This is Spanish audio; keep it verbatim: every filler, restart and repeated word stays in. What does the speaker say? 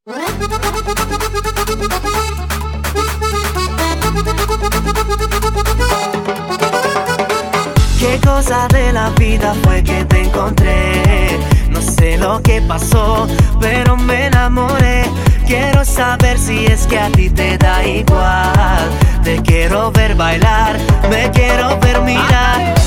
¿Qué cosa de la vida fue que te encontré? No sé lo que pasó, pero me enamoré. Quiero saber si es que a ti te da igual. Te quiero ver bailar, me quiero ver mirar.